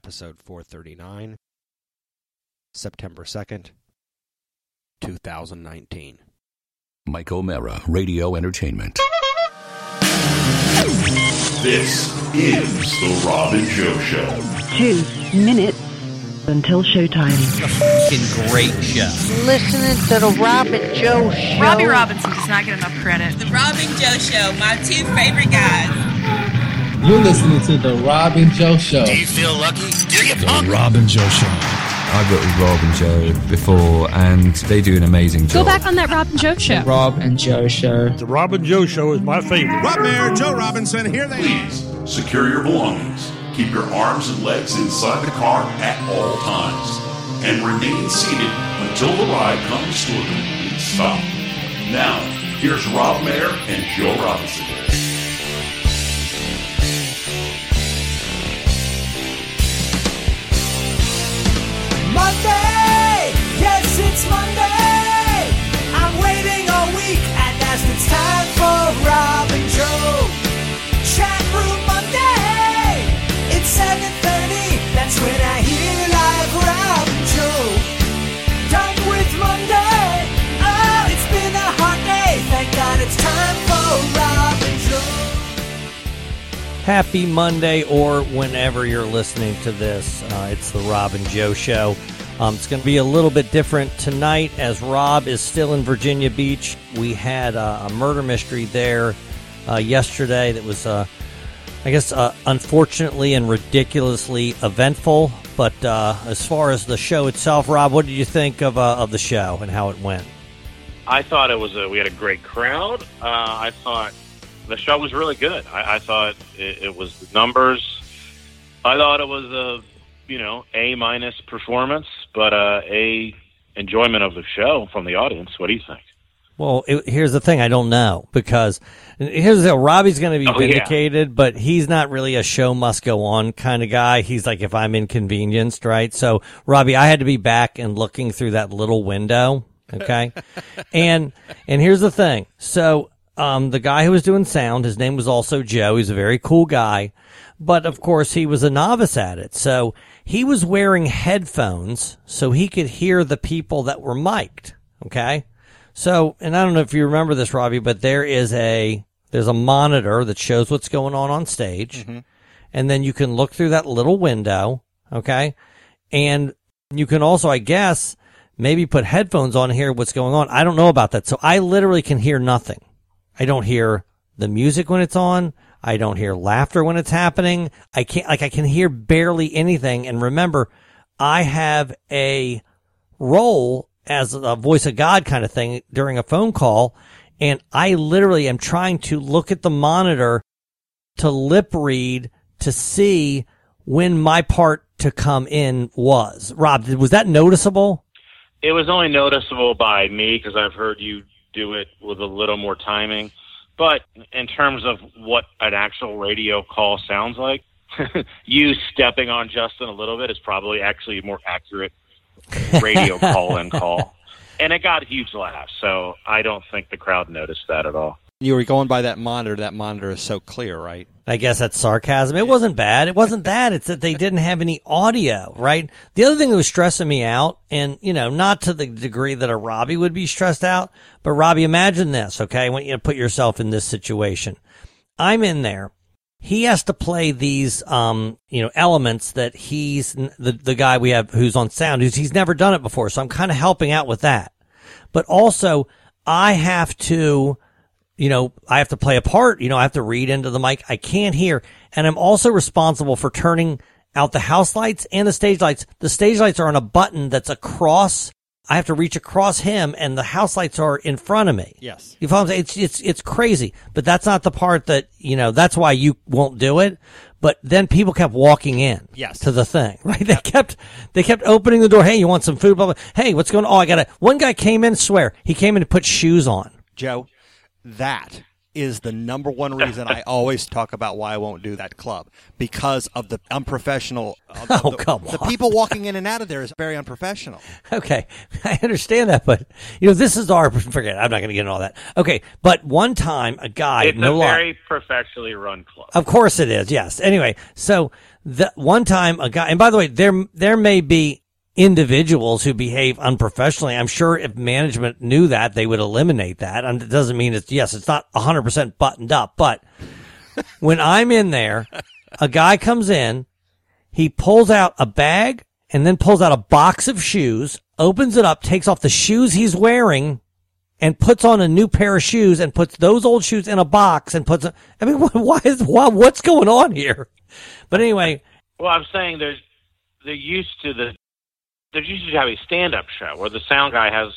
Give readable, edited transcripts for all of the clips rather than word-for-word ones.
episode 439, September 2nd, 2019. Mike O'Mara, Radio Entertainment. This is The Rob and Joe Show. 2 minutes until showtime. Fucking great show. Listening to The Rob and Joe Show. Robbie Robinson does not get enough credit. The Rob and Joe Show, my two favorite guys. You're listening to The Rob and Joe Show. Do you feel lucky? Do you The Rob and Joe Show. I've worked with Rob and Joe before, and they do an amazing job. Go back on that Rob and Joe Show. The Rob and Joe Show. The Rob and Joe Show is my favorite. Rob Mayer, Joe Robinson, here they are. Please secure your belongings. Keep your arms and legs inside the car at all times. And remain seated until the ride comes to a complete stop. Now, here's Rob Mayer and Joe Robinson. Monday, yes, it's Monday. I'm waiting all week, and last it's time for Rob and Joe. Chat Room Monday, it's 7:30. That's when I hear live Rob and Joe. Done with Monday. Oh, it's been a hot day. Thank God it's time for Rob and Joe. Happy Monday, or whenever you're listening to this. It's the Rob and Joe Show. It's going to be a little bit different tonight as Rob is still in Virginia Beach. We had a murder mystery there yesterday that was, unfortunately and ridiculously eventful. But as far as the show itself, Rob, what did you think of the show and how it went? I thought we had a great crowd. I thought the show was really good. I thought it was the numbers. I thought it was a A- performance, but A enjoyment of the show from the audience. What do you think? Well, here's the thing. I don't know, because here's the Robbie's going to be vindicated, but he's not really a show must go on kind of guy. He's like, if I'm inconvenienced, right? So, Robbie, I had to be back and looking through that little window, okay? and here's the thing. So, the guy who was doing sound, his name was also Joe. He's a very cool guy, but of course he was a novice at it. So he was wearing headphones so he could hear the people that were mic'd. Okay. So, and I don't know if you remember this, Robbie, but there's a monitor that shows what's going on stage. Mm-hmm. And then you can look through that little window. Okay. And you can also, I guess, maybe put headphones on and hear what's going on. I don't know about that. So I literally can hear nothing. I don't hear the music when it's on. I don't hear laughter when it's happening. I can hear barely anything. And remember, I have a role as a voice of God kind of thing during a phone call. And I literally am trying to look at the monitor to lip read to see when my part to come in was. Rob, was that noticeable? It was only noticeable by me because I've heard you do it with a little more timing. But in terms of what an actual radio call sounds like, you stepping on Justin a little bit is probably actually a more accurate radio call-in call. And it got huge laughs, so I don't think the crowd noticed that at all. You were going by that monitor. That monitor is so clear, right? I guess that's sarcasm. It wasn't bad. It wasn't that. It's that they didn't have any audio, right? The other thing that was stressing me out, and, not to the degree that a Robbie would be stressed out, but Robbie, imagine this, okay? I want you to put yourself in this situation. I'm in there. He has to play these, elements that he's, the guy we have who's on sound, he's never done it before, so I'm kind of helping out with that. But also, I have to play a part, I have to read into the mic. I can't hear. And I'm also responsible for turning out the house lights and the stage lights. The stage lights are on a button that's across. I have to reach across him, and the house lights are in front of me. Yes. You follow me? It's crazy. But that's not the part that, that's why you won't do it. But then people kept walking in to the thing, right? Yep. They kept opening the door. Hey, you want some food? Blah, blah. Hey, what's going on? Oh, one guy came in, swear, he came in to put shoes on. Joe, that is the number one reason I always talk about why I won't do that club, because of the unprofessional. Come on. The people walking in and out of there is very unprofessional. Okay, I understand that, but this is forget it, I'm not going to get into all that. Okay, but one time a guy, it's a very professionally run club. Of course it is. Yes. Anyway, so one time a guy, and by the way, there may be individuals who behave unprofessionally. I'm sure if management knew that, they would eliminate that. And it doesn't mean it's not 100% buttoned up, but when I'm in there, a guy comes in, he pulls out a bag and then pulls out a box of shoes, opens it up, takes off the shoes he's wearing, and puts on a new pair of shoes and puts those old shoes in a box and puts. I mean, what's going on here? But anyway, well, I'm saying they're used to have a stand-up show where the sound guy has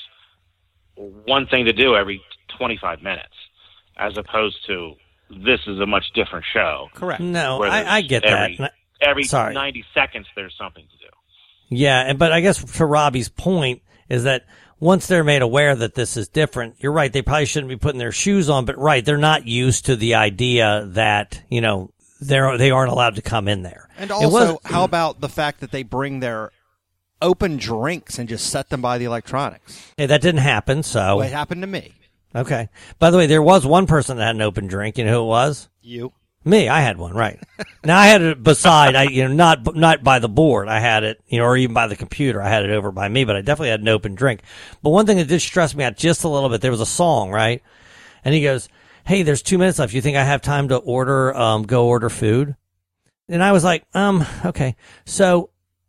one thing to do every 25 minutes, as opposed to this is a much different show. Correct. No, I get that. Every 90 seconds, there's something to do. Yeah, but I guess to Robbie's point is that once they're made aware that this is different, you're right, they probably shouldn't be putting their shoes on, but right, they're not used to the idea that, they aren't allowed to come in there. And also, how about the fact that they bring their open drinks and just set them by the electronics? Hey, that didn't happen, so. Well, it happened to me. Okay. By the way, there was one person that had an open drink. You know who it was? You. Me. I had one, right. Now, I had it beside, not by the board. I had it, or even by the computer. I had it over by me, but I definitely had an open drink. But one thing that did stress me out just a little bit, there was a song, right? And he goes, hey, there's 2 minutes left. You think I have time to go order food? And I was like, okay. So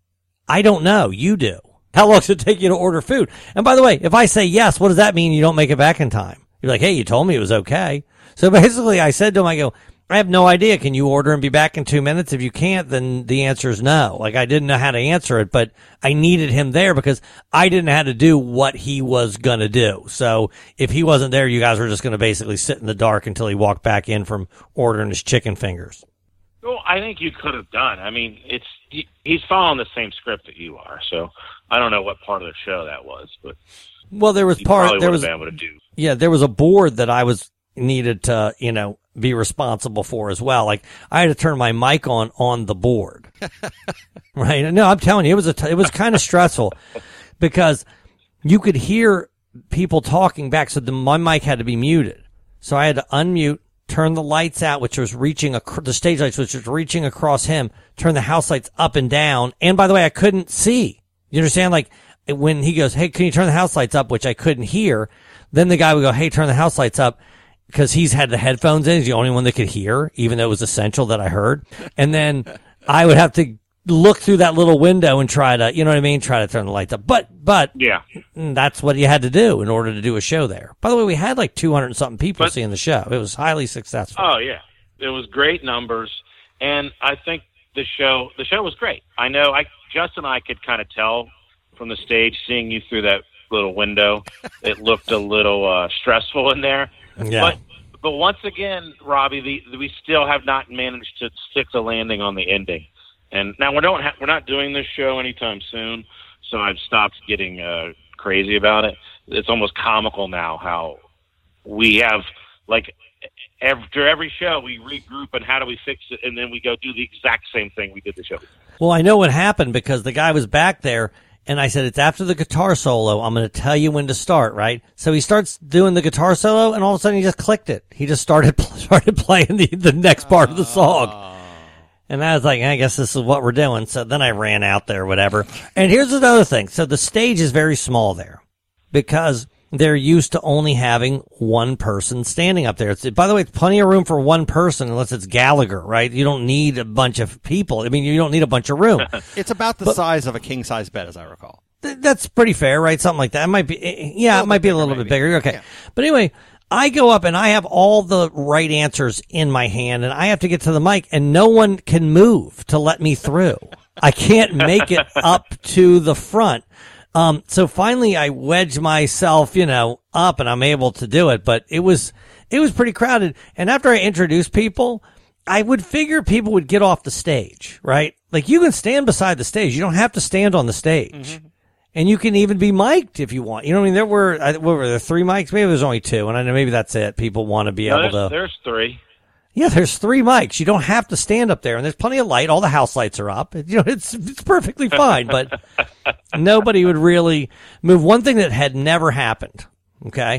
I don't know. You do. How long does it take you to order food? And by the way, if I say yes, what does that mean? You don't make it back in time. You're like, hey, you told me it was okay. So basically I said to him, I go, I have no idea. Can you order and be back in 2 minutes? If you can't, then the answer is no. Like, I didn't know how to answer it, but I needed him there because I didn't know how to do what he was going to do. So if he wasn't there, you guys were just going to basically sit in the dark until he walked back in from ordering his chicken fingers. Well, I think you could have done. I mean, he's following the same script that you are, so I don't know what part of the show that was, but well, there was been able to do. Yeah, there was a board that I needed to, be responsible for as well. Like, I had to turn my mic on the board. Right? No, I'm telling you, it was kind of stressful because you could hear people talking back. So my mic had to be muted. So I had to unmute, turn the lights out, which was reaching the stage lights, which was reaching across him, turn the house lights up and down. And by the way, I couldn't see. You understand? Like, when he goes, hey, can you turn the house lights up? Which I couldn't hear. Then the guy would go, hey, turn the house lights up. Because he's had the headphones in. He's the only one that could hear, even though it was essential that I heard. And then I would have to look through that little window and try to, try to turn the lights up. But yeah, that's what you had to do in order to do a show there. By the way, we had like 200 and something people seeing the show. It was highly successful. Oh yeah, it was great numbers, and I think the show was great. I know, Justin and I could kind of tell from the stage, seeing you through that little window, it looked a little stressful in there. Yeah. But once again, Robbie, we still have not managed to stick the landing on the ending. And now we're not doing this show anytime soon, so I've stopped getting crazy about it. It's almost comical now how we have, like, after every show we regroup and how do we fix it, and then we go do the exact same thing we did the show. Well, I know what happened because the guy was back there. And I said, it's after the guitar solo. I'm going to tell you when to start, right? So he starts doing the guitar solo, and all of a sudden he just clicked it. He just started playing the next part of the song. And I was like, I guess this is what we're doing. So then I ran out there, whatever. And here's another thing. So the stage is very small there because they're used to only having one person standing up there. By the way, it's plenty of room for one person unless it's Gallagher, right? You don't need a bunch of people. I mean, you don't need a bunch of room. It's about the size of a king-size bed, as I recall. That's pretty fair, right? Something like that. It might be, it might be a little bit bigger. Okay. Yeah. But anyway, I go up and I have all the right answers in my hand and I have to get to the mic and no one can move to let me through. I can't make it up to the front. So finally I wedge myself, up and I'm able to do it, but it was pretty crowded. And after I introduced people, I would figure people would get off the stage, right? Like, you can stand beside the stage. You don't have to stand on the stage. Mm-hmm. And you can even be mic'd if you want. You know what I mean? There were 3 mics? Maybe there's only 2. And I know maybe that's it. People want to be able to. There's 3. Yeah, there's 3 mics. You don't have to stand up there, and there's plenty of light. All the house lights are up. It's perfectly fine, but nobody would really move. One thing that had never happened, okay,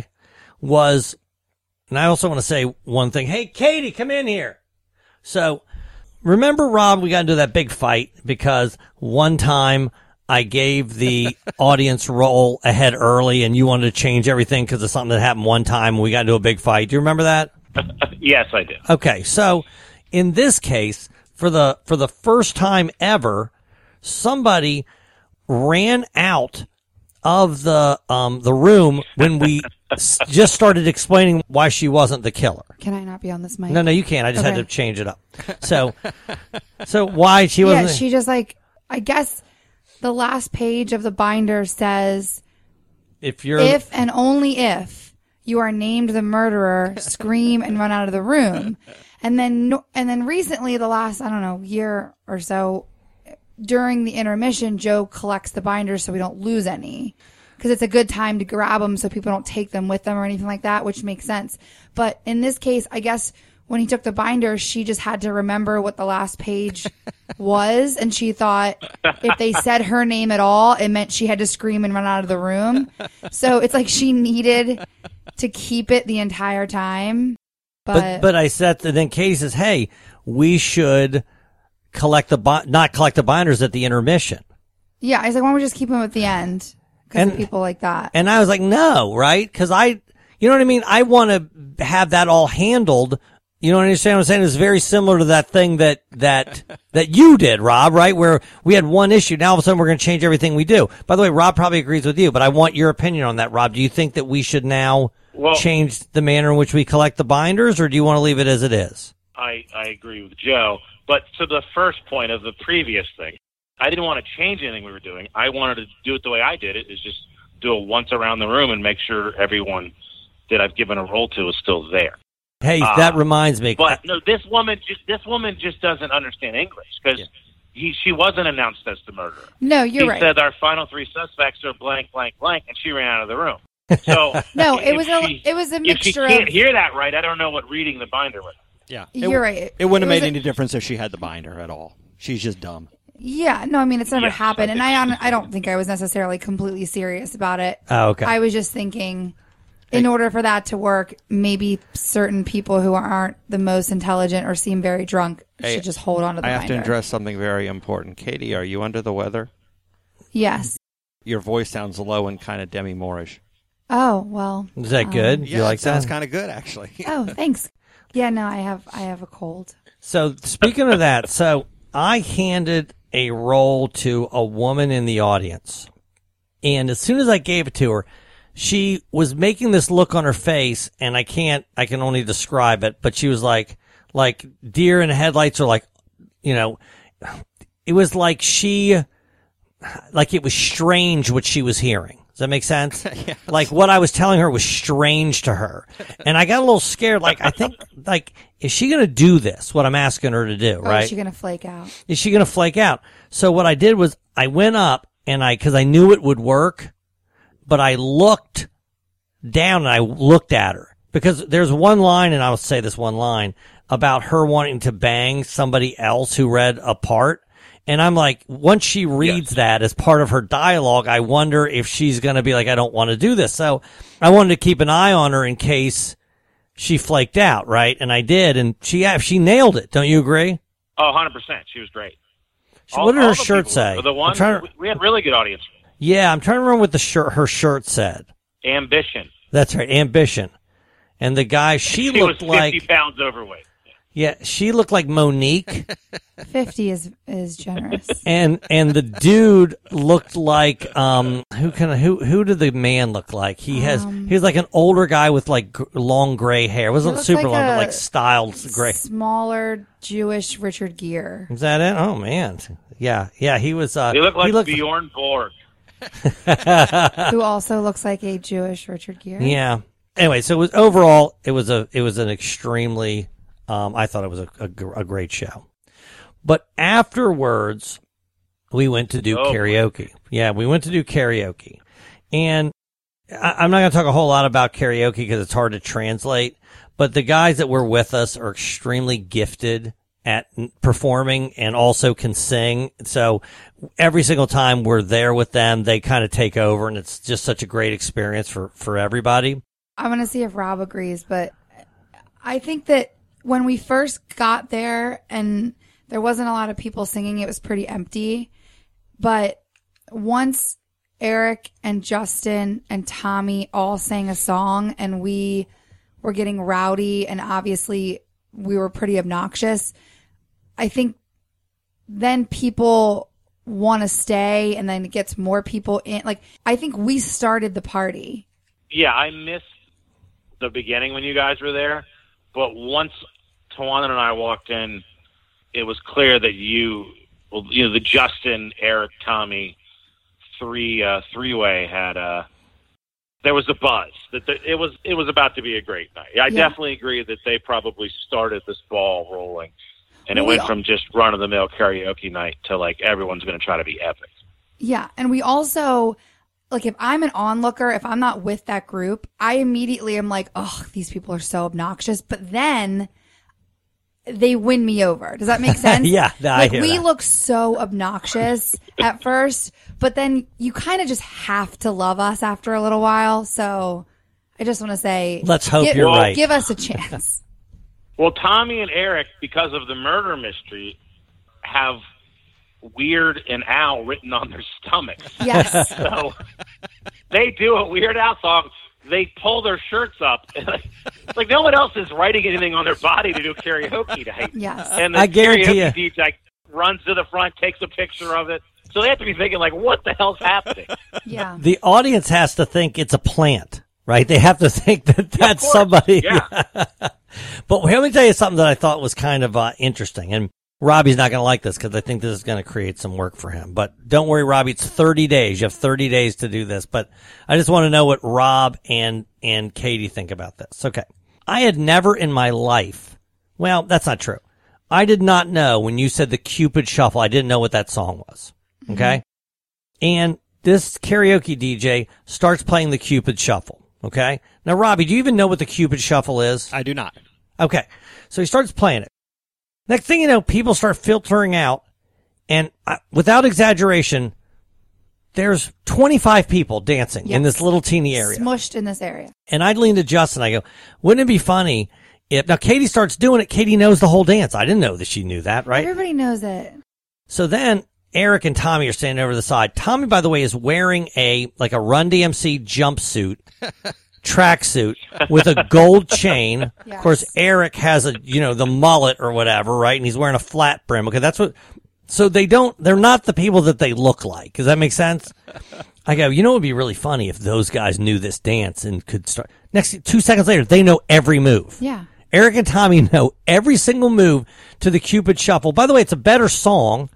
was, and I also want to say one thing. Hey, Katie, come in here. So remember, Rob, we got into that big fight because one time I gave the audience role ahead early and you wanted to change everything because of something that happened one time and we got into a big fight. Do you remember that? Yes, I do. Okay, so in this case, for the first time ever, somebody ran out of the room when we just started explaining why she wasn't the killer. Can I not be on this mic? No, you can't. I just had to change it up. So why she wasn't? Yeah, she just I guess the last page of the binder says, if and only if you are named the murderer, scream and run out of the room. And then recently, the last, I don't know, year or so, during the intermission, Joe collects the binders so we don't lose any. Because it's a good time to grab them so people don't take them with them or anything like that, which makes sense. But in this case, I guess when he took the binder, she just had to remember what the last page was. And she thought if they said her name at all, it meant she had to scream and run out of the room. So it's like she needed to keep it the entire time. But I said, then Katie says, hey, we should not collect the binders at the intermission. Yeah, I was like, why don't we just keep them at the end? Because of people like that. And I was like, no, right? Because you know what I mean? I want to have that all handled. You know what I'm saying? It's very similar to that thing that you did, Rob, right? Where we had one issue. Now all of a sudden we're going to change everything we do. By the way, Rob probably agrees with you, but I want your opinion on that, Rob. Do you think that we should now change the manner in which we collect the binders, or do you want to leave it as it is? I agree with Joe. But to the first point of the previous thing, I didn't want to change anything we were doing. I wanted to do it the way I did it, is just do it once around the room and make sure everyone that I've given a role to is still there. Hey, that reminds me. But no, this woman just doesn't understand English because she wasn't announced as the murderer. No, you're right. He said our final three suspects are blank, blank, blank, and she ran out of the room. So no, it was a mixture. If she can't hear that right, I don't know what reading the binder was. Yeah, you're right. It wouldn't have made any difference if she had the binder at all. She's just dumb. Yeah, no, I mean it's never happened, and I don't think I was necessarily completely serious about it. Oh, okay. I was just thinking, in order for that to work, maybe certain people who aren't the most intelligent or seem very drunk should just hold on to the binder. I have to address something very important. Katie, are you under the weather? Yes. Your voice sounds low and kind of Demi Moore-ish. Oh, well. Is that good? Yeah, you like that? Sounds that? kind of good, actually. Oh, thanks. Yeah, no, I have a cold. So speaking of that, so I handed a role to a woman in the audience, and as soon as I gave it to her, she was making this look on her face, and I can only describe it, but she was like deer in the headlights, or it was like it was strange what she was hearing. Does that make sense? Yes. Like what I was telling her was strange to her. And I got a little scared. I think, is she going to do this, what I'm asking her to do, right? Is she going to flake out? Is she going to flake out? So what I did was I went up and because I knew it would work, but I looked down and I looked at her because there's one line, and I'll say this one line about her wanting to bang somebody else who read a part. And I'm like, once she reads that as part of her dialogue, I wonder if she's going to be like, I don't want to do this. So I wanted to keep an eye on her in case she flaked out, right? And I did, and she nailed it. Don't you agree? Oh, 100%. She was great. What did her shirt say? We had really good audience. Yeah, I'm trying to remember what her shirt said. Ambition. That's right, Ambition. And the guy, she looked was 50 like pounds overweight. Yeah, she looked like Monique. 50 is generous. And the dude looked like who did the man look like? He's like an older guy with like long gray hair. It wasn't super long, but like styled gray. Smaller Jewish Richard Gere. Is that it? Oh man, yeah. He was. He looked like Bjorn Borg, who also looks like a Jewish Richard Gere. Yeah. Anyway, so it was an extremely. I thought it was a great show. But afterwards, we went to do karaoke. Yeah, we went to do karaoke. And I'm not going to talk a whole lot about karaoke because it's hard to translate. But the guys that were with us are extremely gifted at performing and also can sing. So every single time we're there with them, they kind of take over. And it's just such a great experience for everybody. I'm going to see if Rob agrees. But I think that when we first got there and There wasn't a lot of people singing. It was pretty empty. But once Eric and Justin and Tommy all sang a song and we were getting rowdy and obviously we were pretty obnoxious, I think then people want to stay and then it gets more people in. Like, I think we started the party. Yeah, I missed the beginning when you guys were there, but once Tawana and I walked in, it was clear that the Justin, Eric, Tommy three-way had there was a buzz that it was about to be a great night. I definitely agree that they probably started this ball rolling, and it went from just run-of-the-mill karaoke night to like everyone's going to try to be epic. Yeah, and we also, like, if I'm an onlooker, if I'm not with that group, I immediately am like, oh, these people are so obnoxious. But then they win me over. Does that make sense? Yeah, I hear we that. look so obnoxious at first, but then you kind of just have to love us after a little while. So I just want to say, let's hope you're right. Give us a chance. Well, Tommy and Eric, because of the murder mystery, have Weird and Al written on their stomachs. Yes. So they do a Weird Al song. They pull their shirts up. Like no one else is writing anything on their body to do karaoke night. Yes. And the I guarantee karaoke DJ runs to the front, takes a picture of it. So they have to be thinking, like, what the hell's happening? Yeah. The audience has to think it's a plant, right? They have to think that that's somebody. Yeah. But let me tell you something that I thought was kind of interesting. And Robbie's not going to like this because I think this is going to create some work for him. But don't worry, Robbie, it's 30 days. You have 30 days to do this. But I just want to know what Rob and Katie think about this. Okay. I had never in my life, well, that's not true. I did not know when you said the Cupid Shuffle, I didn't know what that song was. Okay. And this karaoke DJ starts playing the Cupid Shuffle. Okay. Now, Robbie, do you even know what the Cupid Shuffle is? I do not. Okay. So he starts playing it. Next thing you know, people start filtering out, and without exaggeration, there's 25 people dancing in this little teeny area. Smushed in this area. And I lean to Justin, I go, wouldn't it be funny if, now Katie starts doing it, Katie knows the whole dance. I didn't know that she knew that, right? Everybody knows it. So then Eric and Tommy are standing over the side. Tommy, by the way, is wearing a Run DMC jumpsuit. Tracksuit with a gold chain. Yes. Of course, Eric has the mullet or whatever, right? And he's wearing a flat brim. Okay, that's what. So they're not the people that they look like. Does that make sense? I go, it would be really funny if those guys knew this dance and could start. 2 seconds later, they know every move. Yeah. Eric and Tommy know every single move to the Cupid Shuffle. By the way, it's a better song.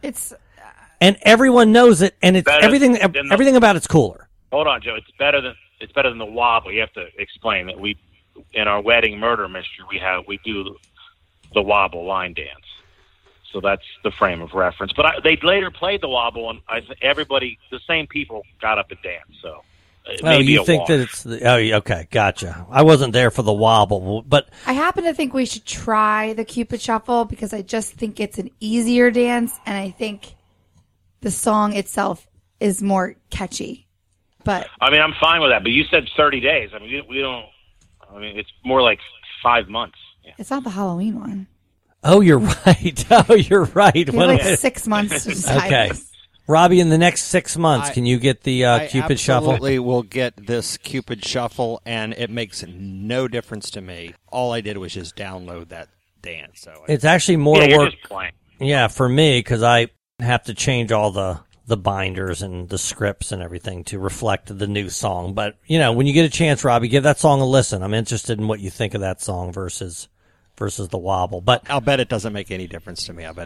And everyone knows it, and it's everything about it's cooler. Hold on, Joe. It's better than the wobble. You have to explain that in our wedding murder mystery, we do the wobble line dance. So that's the frame of reference. But they later played the wobble, and the same people got up and danced. So you think that it's okay, gotcha. I wasn't there for the wobble, but I happen to think we should try the Cupid Shuffle because I just think it's an easier dance, and I think the song itself is more catchy. But I mean, I'm fine with that. But you said 30 days. I mean, we don't. I mean, it's more like 5 months. Yeah. It's not the Halloween one. Oh, you're right. You have like 6 months to decide. Okay, Robbie, in the next 6 months, can you get the Cupid Shuffle? I absolutely will get this Cupid Shuffle, and it makes no difference to me. All I did was just download that dance. So it's actually more work. You're just playing. Yeah, for me, because I have to change all the binders and the scripts and everything to reflect the new song. But, when you get a chance, Robbie, give that song a listen. I'm interested in what you think of that song versus the wobble. But I'll bet it doesn't make any difference to me. I bet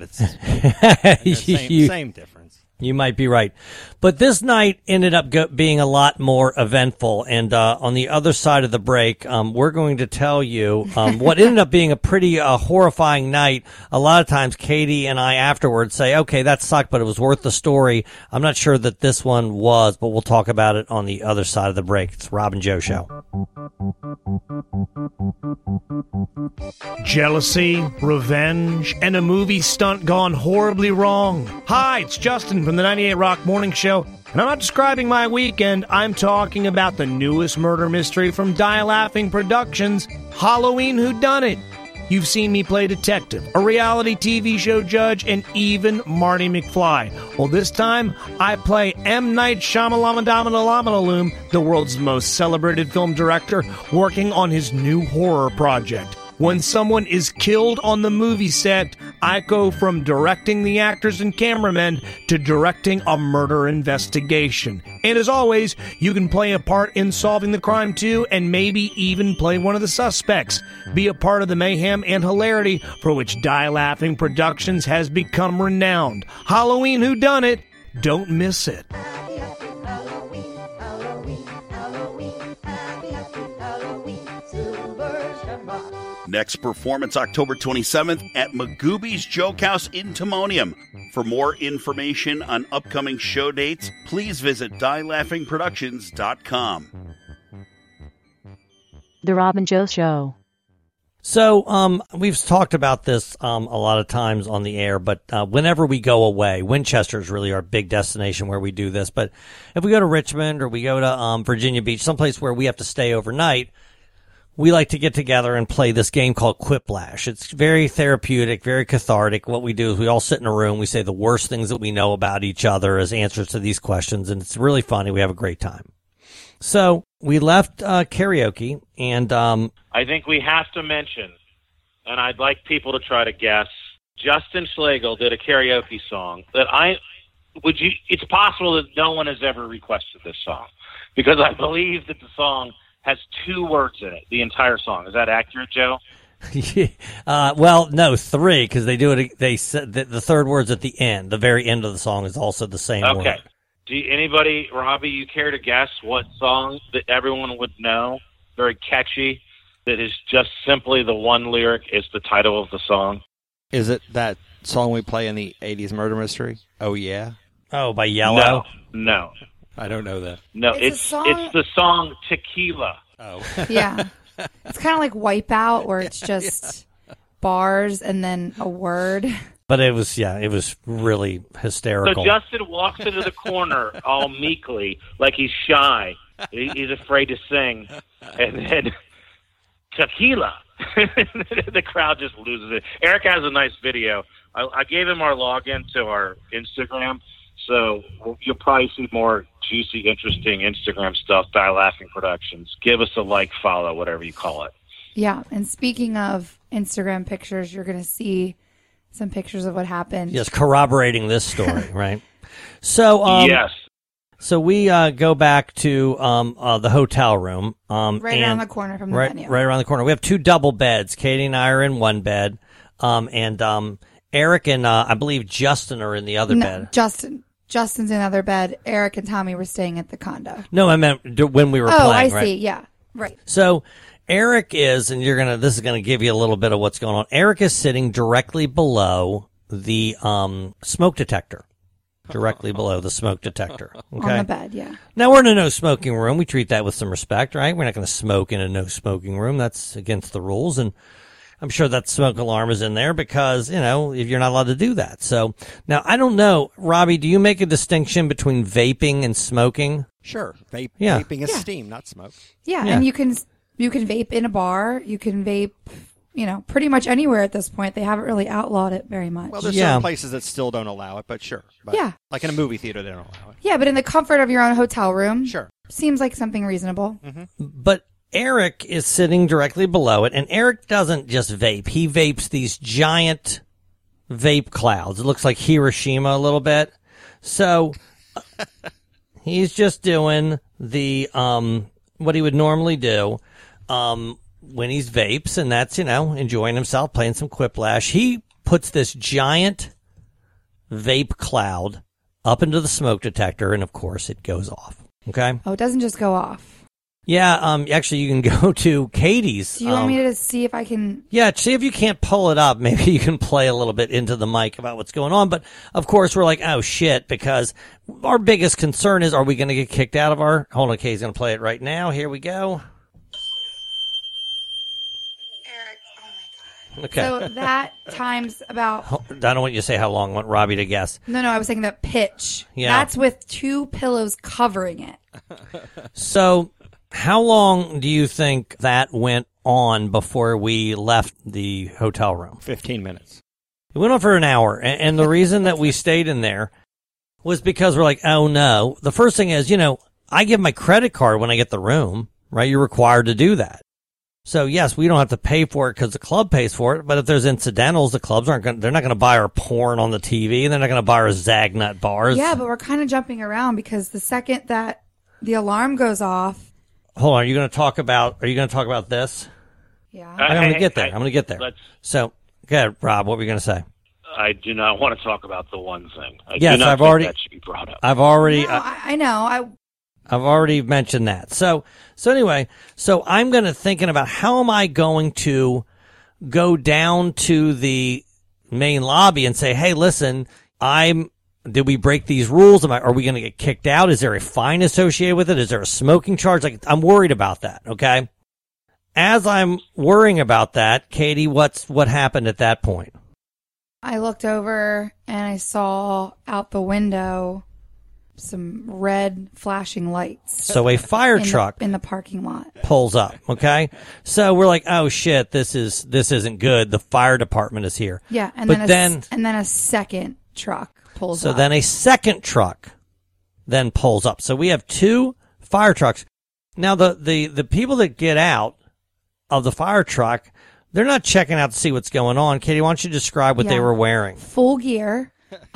it's same difference. You might be right. But this night ended up being a lot more eventful. And on the other side of the break, we're going to tell you what ended up being a pretty horrifying night. A lot of times Katie and I afterwards say, okay, that sucked, but it was worth the story. I'm not sure that this one was, but we'll talk about it on the other side of the break. It's Rob and Joe Show. Jealousy, revenge, and a movie stunt gone horribly wrong. Hi, it's Justin from the 98 Rock Morning Show, and I'm not describing my weekend. I'm talking about the newest murder mystery from Die Laughing Productions, Halloween Whodunit. You've seen me play detective, a reality TV show judge, and even Marty McFly. Well, this time, I play M. Night Shyamalan, the world's most celebrated film director, working on his new horror project. When someone is killed on the movie set, I go from directing the actors and cameramen to directing a murder investigation. And as always, you can play a part in solving the crime too, and maybe even play one of the suspects. Be a part of the mayhem and hilarity for which Die Laughing Productions has become renowned. Halloween Whodunit? Don't miss it. Next performance October 27th at Magooby's Joke House in Timonium. For more information on upcoming show dates, please visit dielaughingproductions.com. The Rob and Joe Show. So, we've talked about this a lot of times on the air, but whenever we go away, Winchester is really our big destination where we do this. But if we go to Richmond or we go to Virginia Beach, someplace where we have to stay overnight, we like to get together and play this game called Quiplash. It's very therapeutic, very cathartic. What we do is we all sit in a room. We say the worst things that we know about each other as answers to these questions, and it's really funny. We have a great time. So we left karaoke, and I think we have to mention, and I'd like people to try to guess, Justin Schlegel did a karaoke song that it's possible that no one has ever requested this song, because I believe that the song has 2 words in it, the entire song. Is that accurate, Joe? Well, no, 3, because they do it. They said that the third word's at the end. The very end of the song is also the same word. Okay. Anybody, Robbie, you care to guess what song that everyone would know? Very catchy. That is just simply the one lyric is the title of the song. Is it that song we play in the 80s murder mystery? Oh, yeah? Oh, by Yellow? No. I don't know that. No, it's the song Tequila. Oh. Yeah. It's kind of like Wipeout, where it's just bars and then a word. But it was really hysterical. So Justin walks into the corner all meekly, like he's shy. He's afraid to sing. And then, Tequila. The crowd just loses it. Eric has a nice video. I gave him our login to our Instagram. So you'll probably see more juicy, interesting Instagram stuff, Die Laughing Productions. Give us a like, follow, whatever you call it. Yeah, and speaking of Instagram pictures, you're going to see some pictures of what happened. Yes, corroborating this story, right? So yes. So we go back to the hotel room. Right around the corner from the venue. Right around the corner. We have 2 double beds. Katie and I are in one bed, and Eric and I believe Justin are in the other bed. Justin's in the other bed. Eric and Tommy were staying at the condo. No, I meant when we were playing. Oh, I see. Right? Yeah, right. So Eric is, and this is gonna give you a little bit of what's going on. Eric is sitting directly below the smoke detector. Directly below the smoke detector. Okay? On the bed, yeah. Now, we're in a no-smoking room. We treat that with some respect, right? We're not going to smoke in a no-smoking room. That's against the rules, and I'm sure that smoke alarm is in there because, if you're not allowed to do that. So, now, I don't know. Robbie, do you make a distinction between vaping and smoking? Sure. Vaping is steam, not smoke. Yeah, and you can vape in a bar. You can vape, pretty much anywhere at this point. They haven't really outlawed it very much. Well, there's some places that still don't allow it, but sure. But like in a movie theater, they don't allow it. Yeah, but in the comfort of your own hotel room. Sure. Seems like something reasonable. Mm-hmm. But Eric is sitting directly below it, and Eric doesn't just vape. He vapes these giant vape clouds. It looks like Hiroshima a little bit. So he's just doing the what he would normally do when he's vapes, and that's, enjoying himself, playing some Quiplash. He puts this giant vape cloud up into the smoke detector, and of course it goes off. Okay? Oh, it doesn't just go off. Yeah, actually you can go to Katie's. Do you want me to see if I can? Yeah, see if you can't pull it up. Maybe you can play a little bit into the mic about what's going on. But of course we're like, oh shit, because our biggest concern is, are we going to get kicked out of our, hold on, Katie's going to play it right now. Here we go. Okay. So that times about... I don't want you to say how long. I want Robbie to guess. No, I was saying the pitch. Yeah. That's with 2 pillows covering it. So how long do you think that went on before we left the hotel room? 15 minutes. It went on for an hour, and the reason that we stayed in there was because we're like, oh no. The first thing is, I give my credit card when I get the room, right? You're required to do that. So yes, we don't have to pay for it because the club pays for it. But if there's incidentals, the clubs they're not going to buy our porn on the TV, and they're not going to buy our Zagnut bars. Yeah, but we're kind of jumping around because the second that the alarm goes off. Hold on, are you going to talk about this? Yeah. I'm going to get there. So, go ahead, Rob. What were you going to say? I do not want to talk about the one thing. That should be brought up. I know. I've already mentioned that. So anyway, I'm going to thinking about how am I going to go down to the main lobby and say, hey, listen, did we break these rules? Are we going to get kicked out? Is there a fine associated with it? Is there a smoking charge? I'm worried about that. Okay. As I'm worrying about that, Katie, what happened at that point? I looked over and I saw out the window some red flashing lights. So a fire truck in the parking lot pulls up. Okay. So we're like, oh shit, this isn't good. The fire department is here. Yeah. And then a second truck pulls up. So then a second truck then pulls up. So we have 2 fire trucks. Now the people that get out of the fire truck, they're not checking out to see what's going on. Katie, why don't you describe what they were wearing? Full gear,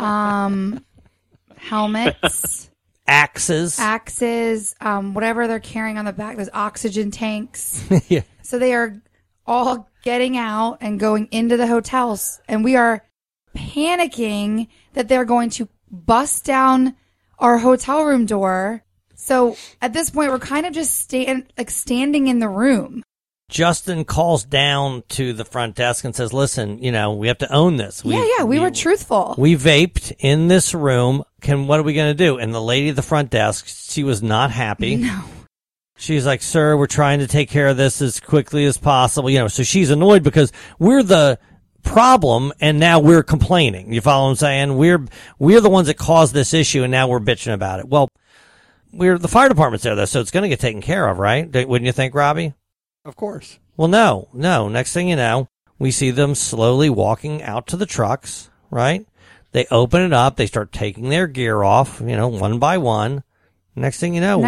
helmets, axes, whatever they're carrying on the back. There's oxygen tanks. Yeah. So they are all getting out and going into the hotels, and we are panicking that they're going to bust down our hotel room door. So at this point, we're kind of just standing in the room. Justin calls down to the front desk and says, listen, we have to own this. We were truthful. We vaped in this room. What are we going to do? And the lady at the front desk, she was not happy. No. She's like, sir, we're trying to take care of this as quickly as possible. So she's annoyed because we're the problem and now we're complaining. You follow what I'm saying? We're the ones that caused this issue and now we're bitching about it. Well, the fire department's there though, so it's going to get taken care of, right? Wouldn't you think, Robbie? Of course. Well, no. Next thing you know, we see them slowly walking out to the trucks, right? They open it up. They start taking their gear off, one by one. Next thing you know,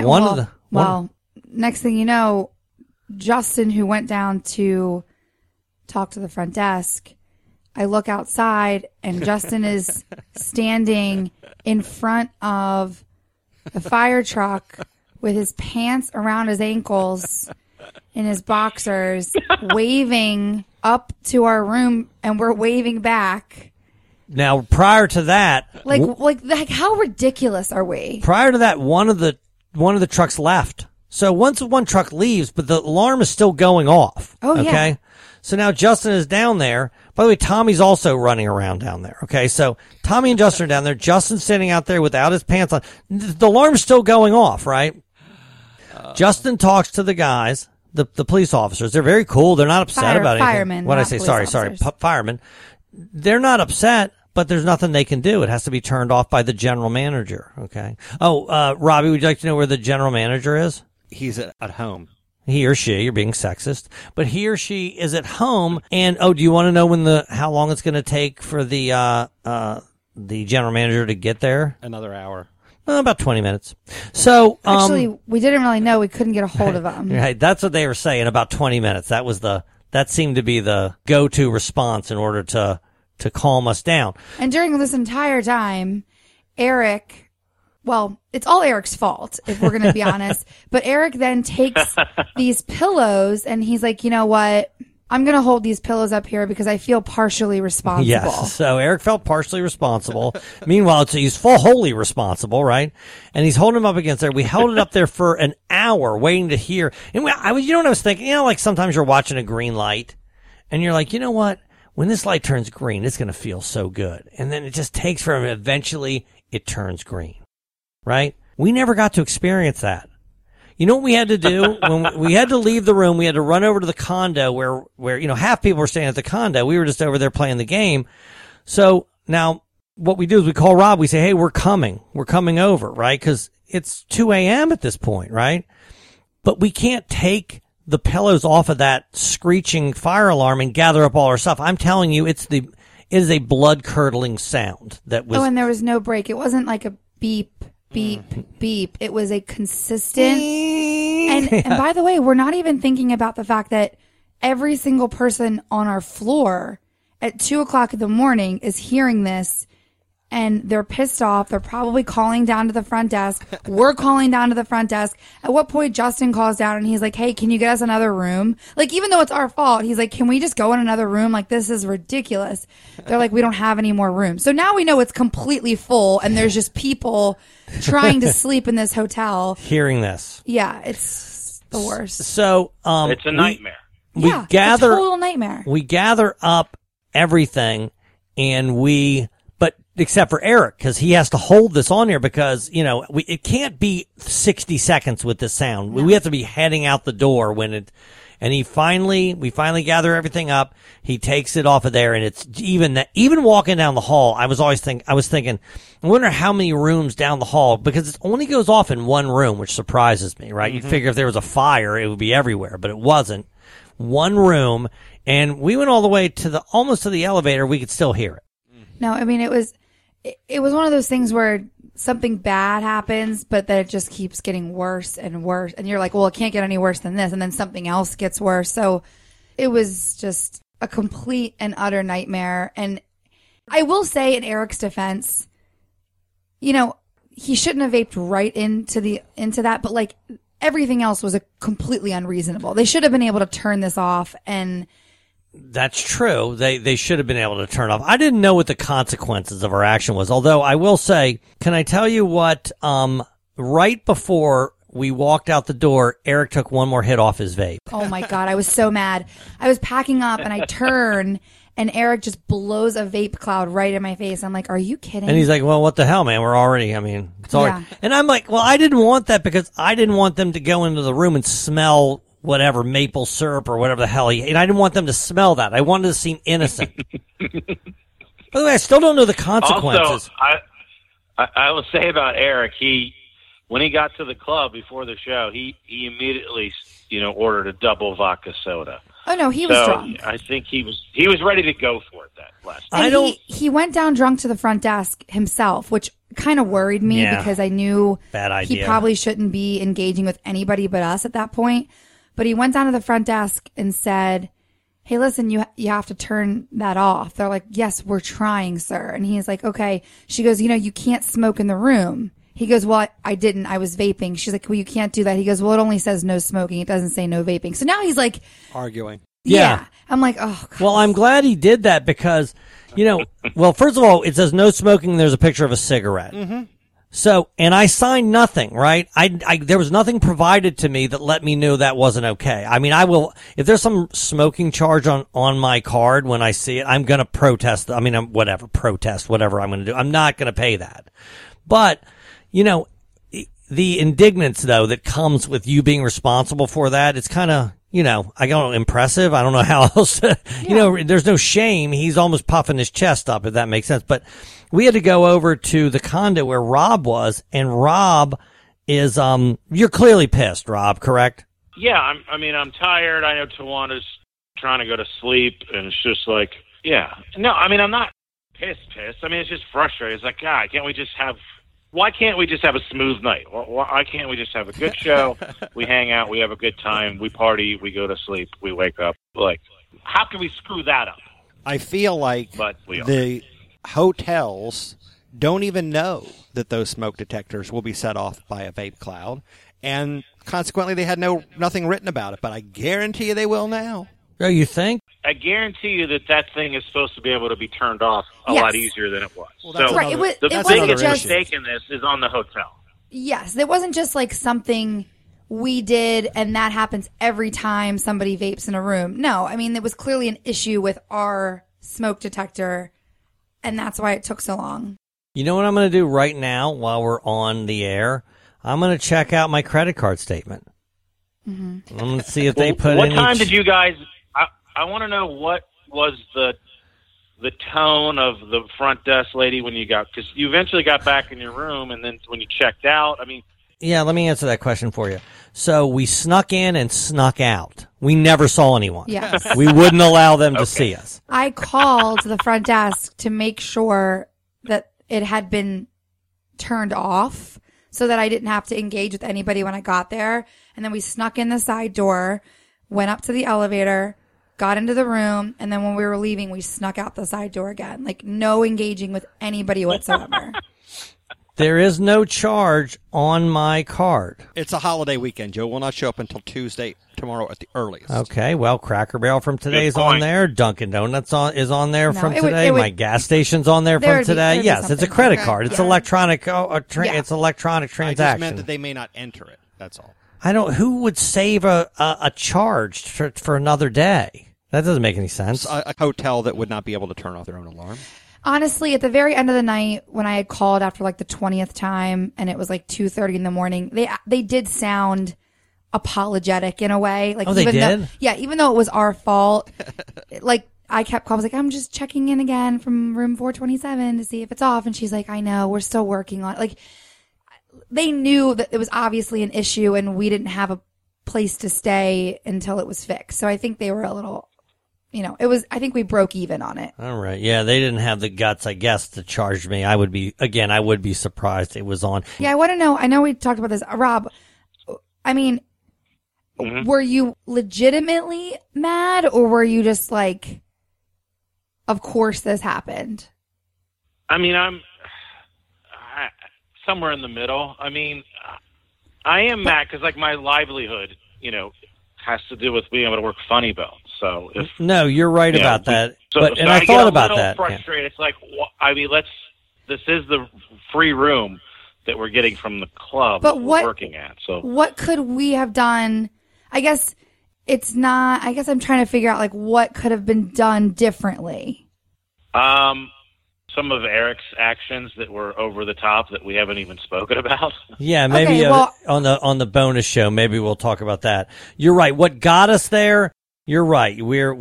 next thing you know, Justin, who went down to talk to the front desk, I look outside and Justin is standing in front of the fire truck with his pants around his ankles in his boxers, waving up to our room, and we're waving back. Now, prior to that, like how ridiculous are we? Prior to that, one of the trucks left. So once one truck leaves, but the alarm is still going off. Oh, okay? Yeah. So now Justin is down there. By the way, Tommy's also running around down there. Okay, so Tommy and Justin are down there. Justin's sitting out there without his pants on. The alarm's still going off, right? Justin talks to the guys. The police officers, they're very cool. They're not upset about anything. Firemen. What did I say? Sorry, firemen. They're not upset, but there's nothing they can do. It has to be turned off by the general manager. Okay. Oh, Robbie, would you like to know where the general manager is? He's at home. He or she, you're being sexist, but he or she is at home. And do you want to know how long it's going to take for the general manager to get there? Another hour. About 20 minutes. So actually, we didn't really know. We couldn't get a hold of him. Right, that's what they were saying. About 20 minutes. That seemed to be the go-to response in order to calm us down. And during this entire time, Eric, well, it's all Eric's fault if we're going to be honest. But Eric then takes these pillows and he's like, you know what? I'm going to hold these pillows up here because I feel partially responsible. Yes. So Eric felt partially responsible. Meanwhile, he's wholly responsible, right? And he's holding them up against there. We held it up there for an hour waiting to hear. And you know what I was thinking? Like sometimes you're watching a green light and you're like, you know what? When this light turns green, it's going to feel so good. And then it just takes forever. Eventually it turns green, right? We never got to experience that. You know what we had to do? When we had to leave the room, we had to run over to the condo where half people were staying at the condo. We were just over there playing the game. So now what we do is we call Rob. We say, hey, we're coming over, right? Because it's 2 a.m. at this point, right? But we can't take the pillows off of that screeching fire alarm and gather up all our stuff. I'm telling you, it is a blood-curdling sound that was... Oh, and there was no break. It wasn't like a beep, beep, beep. It was a consistent... and by the way, we're not even thinking about the fact that every single person on our floor at 2 o'clock in the morning is hearing this, and they're pissed off. They're probably calling down to the front desk. We're calling down to the front desk. At what point Justin calls down and he's like, hey, can you get us another room? Like, even though it's our fault, he's like, can we just go in another room? Like, this is ridiculous. They're like, we don't have any more rooms. So now we know it's completely full and there's just people trying to sleep in this hotel. Hearing this. Yeah, it's the worst. So, it's a nightmare. We gather, a total nightmare. We gather up everything but except for Eric, because he has to hold this on here because, it can't be 60 seconds with this sound. No. We have to be heading out the door and we finally gather everything up. He takes it off of there, and it's even walking down the hall. I was thinking, I wonder how many rooms down the hall, because it only goes off in one room, which surprises me, right? Mm-hmm. You figure if there was a fire, it would be everywhere, but it wasn't. One room, and we went all the way almost to the elevator. We could still hear it. No, I mean, it was one of those things where something bad happens, but then it just keeps getting worse and worse. And you're like, well, it can't get any worse than this. And then something else gets worse. So it was just a complete and utter nightmare. And I will say, in Eric's defense, he shouldn't have vaped right into that, but like everything else was completely unreasonable. They should have been able to turn this off, and that's true. They should have been able to turn off. I didn't know what the consequences of our action was. Although I will say, can I tell you what, right before we walked out the door, Eric took one more hit off his vape. Oh my God. I was so mad. I was packing up and I turn and Eric just blows a vape cloud right in my face. I'm like, are you kidding? And he's like, well, what the hell, man? It's already. Yeah. And I'm like, well, I didn't want that because I didn't want them to go into the room and smell whatever maple syrup or whatever the hell and I didn't want them to smell that. I wanted to seem innocent. By the way, I still don't know the consequences. Also, I will say about Eric, when he got to the club before the show, he immediately ordered a double vodka soda. Oh no, he was drunk. I think he was ready to go for it that last time. He went down drunk to the front desk himself, which kind of worried me because I knew bad idea. He probably shouldn't be engaging with anybody but us at that point. But he went down to the front desk and said, hey, listen, you have to turn that off. They're like, yes, we're trying, sir. And he's like, okay. She goes, you can't smoke in the room. He goes, well, I didn't. I was vaping. She's like, well, you can't do that. He goes, well, it only says no smoking. It doesn't say no vaping. So now he's like arguing. Yeah. I'm like, oh, God. Well, I'm glad he did that because, well, first of all, it says no smoking. There's a picture of a cigarette. Mm-hmm. So, and I signed nothing, right? There was nothing provided to me that let me know that wasn't okay. I mean, if there's some smoking charge on my card when I see it, I'm going to protest. Protest whatever I'm going to do. I'm not going to pay that. But, the indignance though that comes with you being responsible for that, it's kind of, I don't know, impressive. I don't know how else, there's no shame. He's almost puffing his chest up, if that makes sense. But we had to go over to the condo where Rob was, and Rob is, you're clearly pissed, Rob, correct? Yeah, I'm tired. I know Tawana's trying to go to sleep, and it's just like, yeah. No, I'm not pissed. It's just frustrating. It's like, God, why can't we just have a smooth night? Why can't we just have a good show? We hang out, we have a good time, we party, we go to sleep, we wake up. Like, how can we screw that up? I feel like the hotels don't even know that those smoke detectors will be set off by a vape cloud, and consequently they had nothing written about it, but I guarantee you they will now. Oh, you think? I guarantee you that thing is supposed to be able to be turned off a lot easier than it was. Well, that's right. The biggest mistake in this is on the hotel. Yes, it wasn't just like something we did and that happens every time somebody vapes in a room. No, it was clearly an issue with our smoke detector, and that's why it took so long. You know what I'm going to do right now while we're on the air? I'm going to check out my credit card statement. Mm-hmm. I'm going to see if they put What time did you guys... I want to know what was the tone of the front desk lady when you got... Because you eventually got back in your room, and then when you checked out, let me answer that question for you. So we snuck in and snuck out. We never saw anyone. Yes. We wouldn't allow them to see us. I called the front desk to make sure that it had been turned off so that I didn't have to engage with anybody when I got there. And then we snuck in the side door, went up to the elevator, got into the room, and then when we were leaving, we snuck out the side door again. Like, no engaging with anybody whatsoever. There is no charge on my card. It's a holiday weekend. Joe will not show up until Tuesday, tomorrow at the earliest. Okay, well, Cracker Barrel from today is on there. Dunkin' Donuts is on there from today. My gas station's on there from today. Yes, it's a credit card. It's electronic. It's electronic transaction. I just meant that they may not enter it. That's all. I don't. Who would save a charge for another day? That doesn't make any sense. A hotel that would not be able to turn off their own alarm. Honestly, at the very end of the night, when I had called after like the 20th time and it was like 2:30 in the morning, they did sound apologetic in a way. Like, they did? Even though it was our fault. Like, I kept calling. I was like, I'm just checking in again from room 427 to see if it's off. And she's like, I know, we're still working on it. Like, they knew that it was obviously an issue and we didn't have a place to stay until it was fixed. So I think they were a little... I think we broke even on it. All right. Yeah, they didn't have the guts, I guess, to charge me. I would be surprised it was on. Yeah, I want to know. I know we talked about this. Rob, I mean, were you legitimately mad or were you just like, of course this happened? I mean, I'm somewhere in the middle. I mean, I am mad because, like, my livelihood, has to do with being able to work Funny Bone. So no, you're right about that. So I thought about that. Frustrated. Yeah. It's like, I mean, this is the free room that we're getting from the club that we're working at. So what could we have done? I guess it's not. I guess I'm trying to figure out like what could have been done differently. Some of Eric's actions that were over the top that we haven't even spoken about. Yeah, maybe on the bonus show, maybe we'll talk about that. You're right. What got us there? You're right.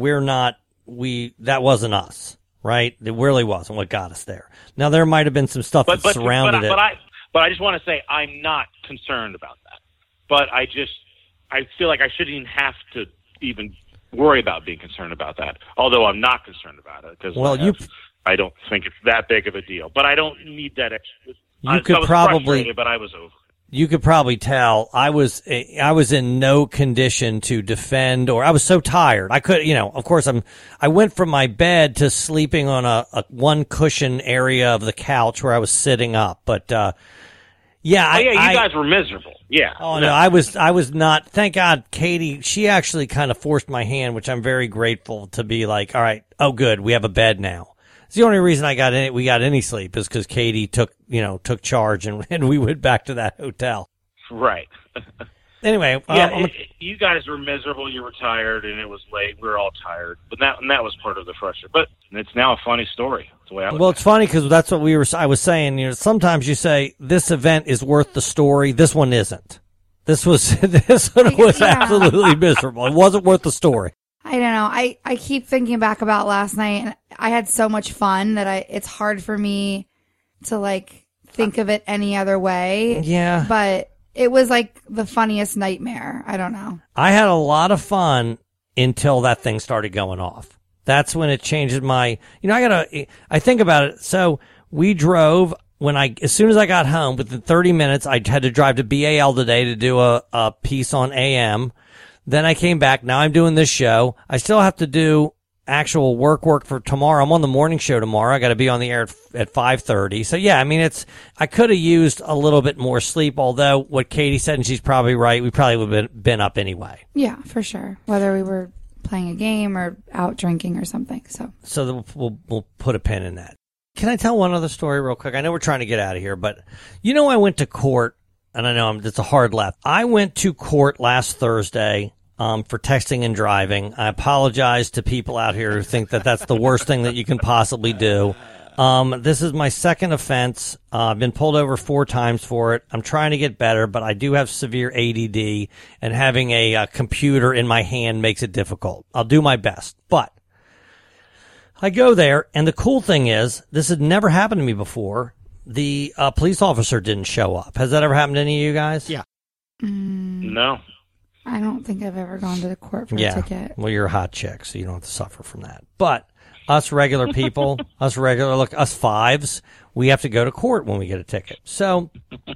That wasn't us, right? It really wasn't what got us there. Now there might have been some stuff that surrounded it. But I just want to say I'm not concerned about that. But I feel like I shouldn't even have to even worry about being concerned about that. Although I'm not concerned about it because I don't think it's that big of a deal. But I don't need that extra. I was frustrated, but I was over it. You could probably tell I was in no condition to defend, or I was so tired. I could, of course I went from my bed to sleeping on a one cushion area of the couch where I was sitting up. But, you guys were miserable. Yeah. Oh no, I was not. Thank God, Katie, she actually kind of forced my hand, which I'm very grateful to be like, all right, oh good, we have a bed now. It's the only reason we got any sleep is because Katie took charge and we went back to that hotel. Right. Anyway, you guys were miserable. You were tired, and it was late. We were all tired, but that was part of the frustration. But it's now a funny story. That's the way I look at it. It's funny because that's what I was saying. Sometimes you say this event is worth the story. This one isn't. This one was absolutely miserable. It wasn't worth the story. I don't know. I keep thinking back about last night, and I had so much fun that it's hard for me to like think of it any other way. Yeah. But it was like the funniest nightmare. I don't know. I had a lot of fun until that thing started going off. That's when it changes my, I think about it. So we drove as soon as I got home, within 30 minutes, I had to drive to BAL today to do a piece on AM. Then I came back. Now I'm doing this show. I still have to do actual work for tomorrow. I'm on the morning show tomorrow. I got to be on the air at 5:30. So yeah, I mean, I could have used a little bit more sleep, although what Katie said, and she's probably right, we probably would have been up anyway. Yeah, for sure. Whether we were playing a game or out drinking or something. So we'll put a pin in that. Can I tell one other story real quick? I know we're trying to get out of here, but I went to court, and I know it's a hard left. I went to court last Thursday for texting and driving. I apologize to people out here who think that that's the worst thing that you can possibly do. This is my second offense. I've been pulled over 4 times for it. I'm trying to get better, but I do have severe ADD, and having a computer in my hand makes it difficult. I'll do my best, but I go there, and the cool thing is, this had never happened to me before. the police officer didn't show up. Has that ever happened to any of you guys? Yeah. No. I don't think I've ever gone to the court for a ticket. Well, you're a hot chick, so you don't have to suffer from that. But us regular people, us fives, we have to go to court when we get a ticket. So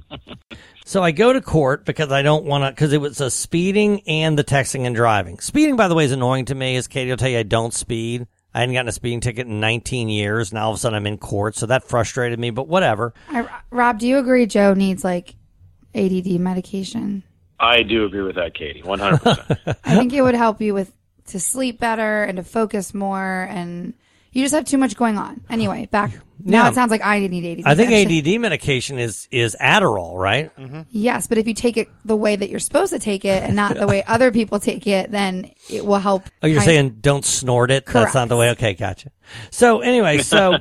I go to court because I don't want to, because it was a speeding and the texting and driving. Speeding, by the way, is annoying to me. As Katie will tell you, I don't speed. I hadn't gotten a speeding ticket in 19 years. Now all of a sudden I'm in court, so that frustrated me, but whatever. Rob, do you agree Joe needs like ADD medication? I do agree with that, Katie, 100%. I think it would help you to sleep better and to focus more, and you just have too much going on. Anyway, back. Now it sounds like I need ADD. I think ADD medication is Adderall, right? Mm-hmm. Yes, but if you take it the way that you're supposed to take it and not the way other people take it, then it will help. Oh, you're saying don't snort it? Correct. That's not the way? Okay, gotcha. So anyway, so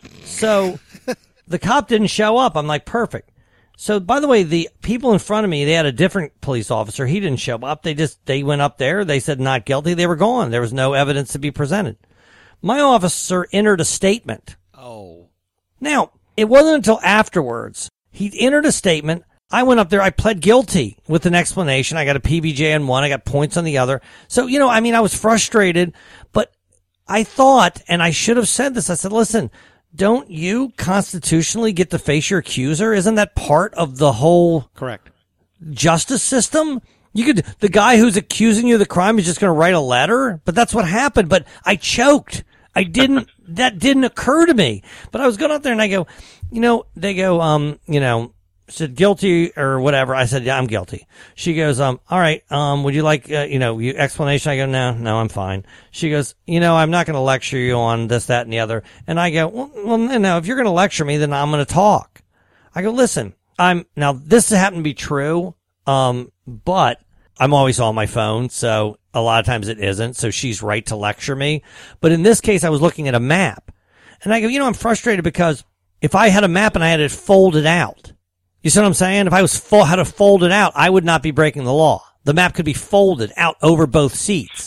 the cop didn't show up. I'm like, perfect. So, by the way, the people in front of me, they had a different police officer. He didn't show up. They went up there. They said not guilty. They were gone. There was no evidence to be presented. My officer entered a statement. Oh. Now, it wasn't until afterwards. He entered a statement. I went up there. I pled guilty with an explanation. I got a PBJ on one. I got points on the other. So, I was frustrated, but I thought, and I should have said this, I said, listen, don't you constitutionally get to face your accuser? Isn't that part of the whole correct justice system? The guy who's accusing you of the crime is just going to write a letter, but that's what happened. But I choked. That didn't occur to me. But I was going out there and I go, they go, said guilty or whatever. I said, yeah, I'm guilty. She goes, all right, would you like, explanation? I go, no, I'm fine. She goes, I'm not going to lecture you on this, that, and the other. And I go, well, no, if you're going to lecture me, then I'm going to talk. I go, listen, now this happened to be true, but I'm always on my phone, so a lot of times it isn't, so she's right to lecture me. But in this case, I was looking at a map. And I go, I'm frustrated because if I had a map and I had it folded out, you see what I'm saying? If I had to fold it out, I would not be breaking the law. The map could be folded out over both seats.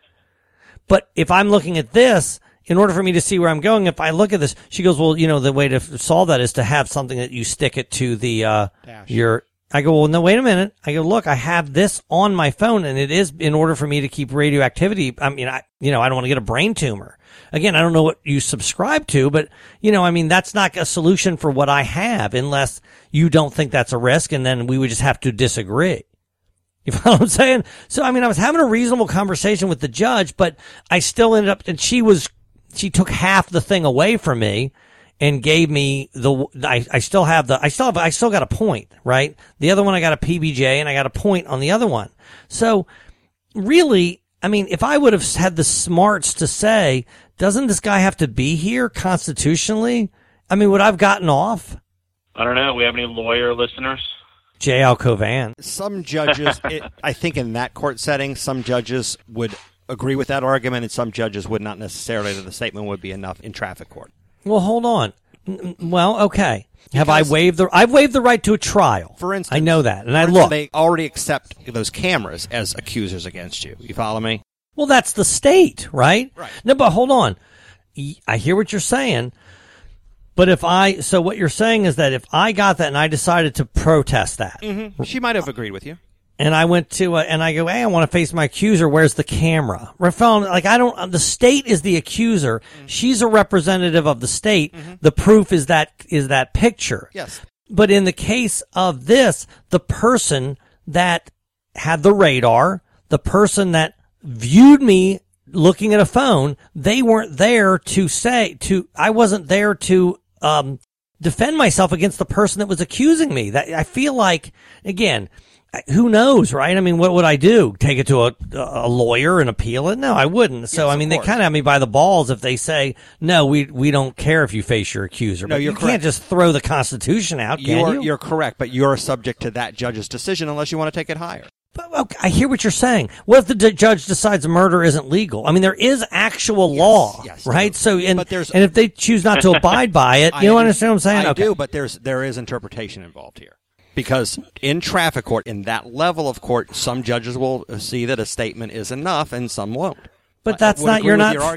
But if I'm looking at this, in order for me to see where I'm going, if I look at this, she goes, well, the way to solve that is to have something that you stick it to the, I go, well, no, wait a minute. I go, look, I have this on my phone and it is in order for me to keep radioactivity. I don't want to get a brain tumor. Again, I don't know what you subscribe to, but, that's not a solution for what I have unless you don't think that's a risk, and then we would just have to disagree. You follow what I'm saying? So, I was having a reasonable conversation with the judge, but I still ended up, and she took half the thing away from me and gave me I still got a point, right? The other one, I got a PBJ and I got a point on the other one. So really, if I would have had the smarts to say, doesn't this guy have to be here constitutionally? Would I have gotten off? I don't know. We have any lawyer listeners? J. Al Covan. Some judges, I think in that court setting, some judges would agree with that argument and some judges would not necessarily, that the statement would be enough in traffic court. Well, hold on. Well, okay. I've waived the right to a trial. For instance, I know that, and I look. They already accept those cameras as accusers against you. You follow me? Well, that's the state, right? Right. No, but hold on. I hear what you're saying, but so what you're saying is that if I got that and I decided to protest that, she might have agreed with you. And I went to, and I go, hey, I want to face my accuser. Where's the camera? Rafael, the state is the accuser. She's a representative of the state. The proof is that picture. Yes. But in the case of this, the person that had the radar, the person that viewed me looking at a phone, they weren't there I wasn't there to, defend myself against the person that was accusing me. That I feel like, again, who knows, right? What would I do? Take it to a lawyer and appeal it? No, I wouldn't. So, yes, they kind of have me by the balls if they say, no, we don't care if you face your accuser. No, but you can't just throw the Constitution out, can you? You're correct, but you're subject to that judge's decision unless you want to take it higher. But, okay, I hear what you're saying. What if the judge decides murder isn't legal? There is actual law, right? So, and if they choose not to abide by it, you understand what I'm saying? I do, but there is interpretation involved here. Because in traffic court, in that level of court, some judges will see that a statement is enough and some won't. But that's not, you're not, your argument.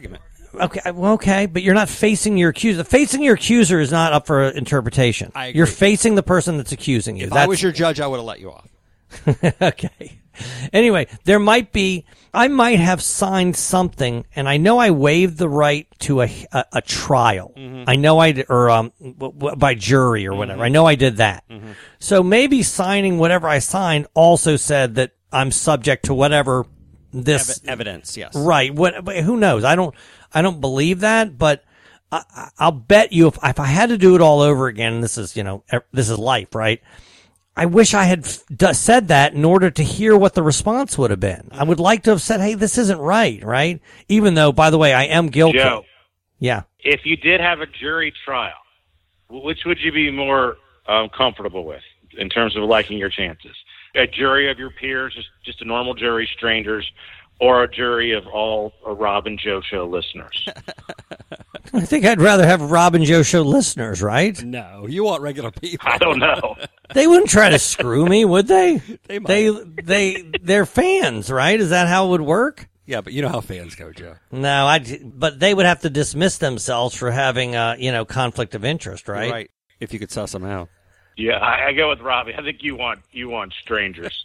Okay, but you're not facing your accuser. Facing your accuser is not up for interpretation. I agree. You're facing the person that's accusing you. If I was your judge, I would have let you off. Okay. Anyway, I might have signed something, and I know I waived the right to a trial. Mm-hmm. I know I did, or by jury or whatever. Mm-hmm. I know I did that. Mm-hmm. So maybe signing whatever I signed also said that I'm subject to whatever this evidence. Yes, right. Who knows? I don't believe that, but I'll bet you if I had to do it all over again, and this is life, right? I wish I had said that in order to hear what the response would have been. I would like to have said, hey, this isn't right? Even though, by the way, I am guilty. Joe, yeah. If you did have a jury trial, which would you be more comfortable with in terms of liking your chances? A jury of your peers, just a normal jury, strangers, or a jury of all Rob and Joe Show listeners? I think I'd rather have Rob and Joe Show listeners, right? No, you want regular people. I don't know. They wouldn't try to screw me, would they? They might. They're fans, right? Is that how it would work? Yeah, but you know how fans go, Joe. No, but they would have to dismiss themselves for having conflict of interest, right? Right. If you could suss them out. Yeah, I go with Robbie. I think you want strangers.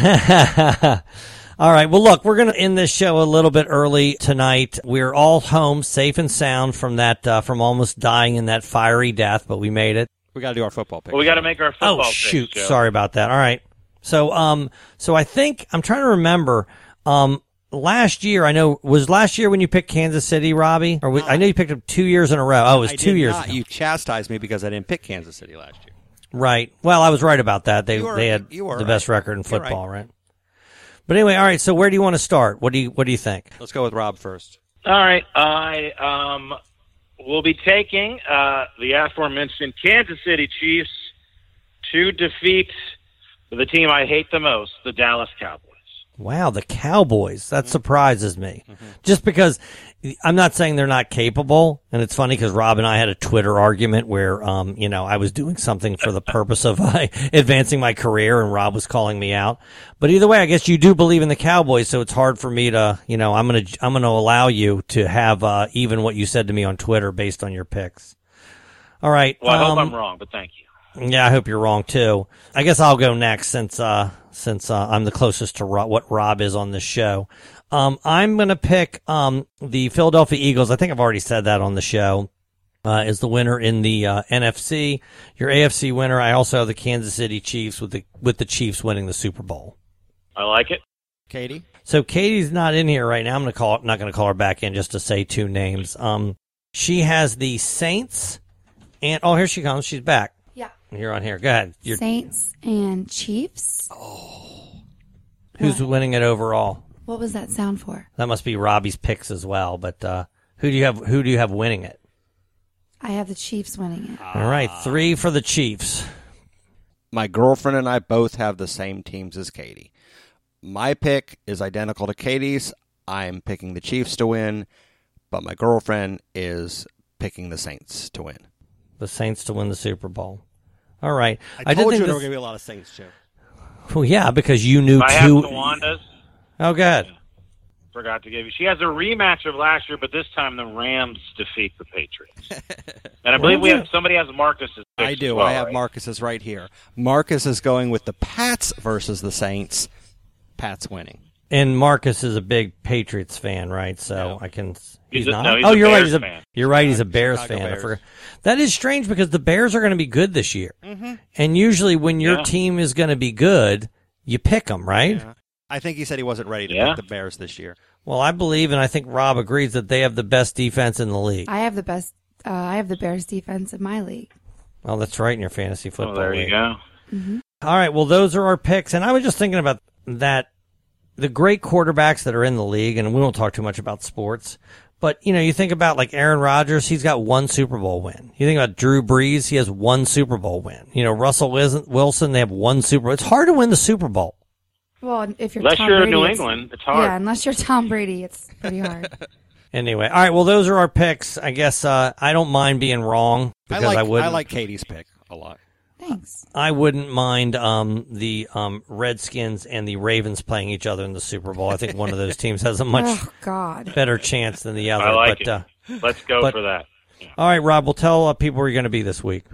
All right. Well, look, we're going to end this show a little bit early tonight. We're all home, safe and sound from almost dying in that fiery death, but we made it. We got to do our football pick. Well, we got to make our football pick. Oh, shoot. Picks, Sorry about that. All right. So I think I'm trying to remember. Last year, was last year when you picked Kansas City, Robbie? I know you picked them 2 years in a row. Oh, it was 2 years ago. You chastised me because I didn't pick Kansas City last year. Right. Well, I was right about that. They had the best record in football, right? But anyway, all right. So where do you want to start? What do you think? Let's go with Rob first. All right. I will be taking the aforementioned Kansas City Chiefs to defeat the team I hate the most, the Dallas Cowboys. Wow, the Cowboys. That surprises me. Mm-hmm. Just because I'm not saying they're not capable, and it's funny because Rob and I had a Twitter argument where, I was doing something for the purpose of advancing my career, and Rob was calling me out. But either way, I guess you do believe in the Cowboys, so it's hard for me to, I'm gonna allow you to have even what you said to me on Twitter based on your picks. All right. Well, I hope I'm wrong, but thank you. Yeah, I hope you're wrong too. I guess I'll go next since I'm the closest to what Rob is on this show. I'm going to pick the Philadelphia Eagles. I think I've already said that on the show. Is the winner in the NFC. Your AFC winner. I also have the Kansas City Chiefs with the Chiefs winning the Super Bowl. I like it. Katie? So Katie's not in here right now. I'm not going to call her back in just to say two names. She has the Saints and here she comes. She's back. Yeah. You're on here. Go ahead. Saints and Chiefs. Oh. Who's winning it overall? What was that sound for? That must be Robbie's picks as well. But who do you have winning it? I have the Chiefs winning it. All right, 3 for the Chiefs. My girlfriend and I both have the same teams as Katie. My pick is identical to Katie's. I'm picking the Chiefs to win, but my girlfriend is picking the Saints to win. The Saints to win the Super Bowl. All right. I told you there were going to be a lot of Saints, Joe. Well, yeah, because you knew I have Tawanda's. Oh, good. Forgot to give you. She has a rematch of last year, but this time the Rams defeat the Patriots. And I believe somebody has Marcus's. I do. Well, I have Marcus's right here. Marcus is going with the Pats versus the Saints. Pats winning. And Marcus is a big Patriots fan, right? So no. I can. He's not. No, he's you're Bears right. Fan. You're right. He's a Bears Chicago fan. Bears. That is strange because the Bears are going to be good this year. Mm-hmm. And usually when your team is going to be good, you pick them, right? Yeah. I think he said he wasn't ready to pick the Bears this year. Well, I believe, and I think Rob agrees that they have the best defense in the league. I have the best. I have the Bears defense in my league. Well, that's right in your fantasy football there league. You go. Mm-hmm. All right. Well, those are our picks, and I was just thinking about that. The great quarterbacks that are in the league, and we won't talk too much about sports, but you think about like Aaron Rodgers, he's got 1 Super Bowl win. You think about Drew Brees, he has 1 Super Bowl win. Russell Wilson, they have 1 Super Bowl. It's hard to win the Super Bowl. Well, if you're unless Tom you're Brady, New England, it's hard. Yeah, unless you're Tom Brady, it's pretty hard. Anyway, all right. Well, those are our picks. I guess I don't mind being wrong because I like Katie's pick a lot. Thanks. I wouldn't mind the Redskins and the Ravens playing each other in the Super Bowl. I think one of those teams has a much better chance than the other. I like it. Let's go for that. Yeah. All right, Rob, we'll tell people where you're going to be this week.